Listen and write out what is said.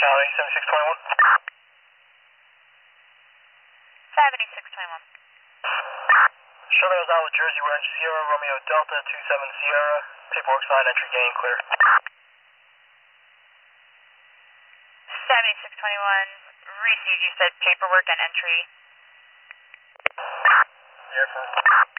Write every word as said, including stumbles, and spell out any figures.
Charlie, seventy-six twenty-one. seventy-six twenty-one. Charlie was out with Jersey Ranch Sierra, Romeo Delta, two seven Sierra. Paperwork signed, entry gain, clear. seventy-six twenty-one. Received, you said paperwork and entry. Yeah,